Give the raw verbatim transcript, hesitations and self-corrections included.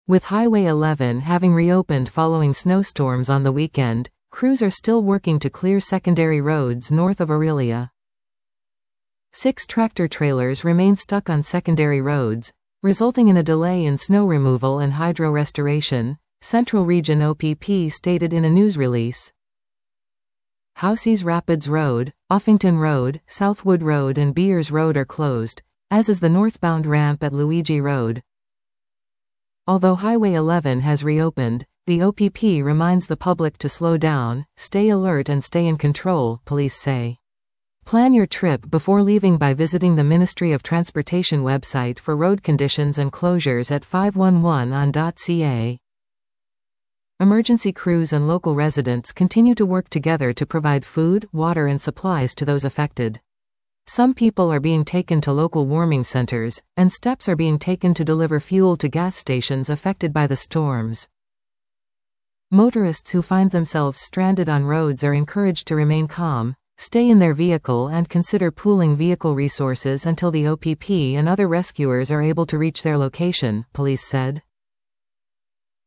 With Highway eleven having reopened following snowstorms on the weekend, crews are still working to clear secondary roads north of Orillia. Six tractor-trailers remain stuck on secondary roads, resulting in a delay in snow removal and hydro restoration, Central Region O P P stated in a news release. Houseys Rapids Road, Offington Road, Southwood Road and Beers Road are closed, as is the northbound ramp at Luigi Road. Although Highway eleven has reopened, the O P P reminds the public to slow down, stay alert and stay in control, police say. Plan your trip before leaving by visiting the Ministry of Transportation website for road conditions and closures at five one one on dot c a. Emergency crews and local residents continue to work together to provide food, water and supplies to those affected. Some people are being taken to local warming centers, and steps are being taken to deliver fuel to gas stations affected by the storms. Motorists who find themselves stranded on roads are encouraged to remain calm, stay in their vehicle and consider pooling vehicle resources until the O P P and other rescuers are able to reach their location, police said.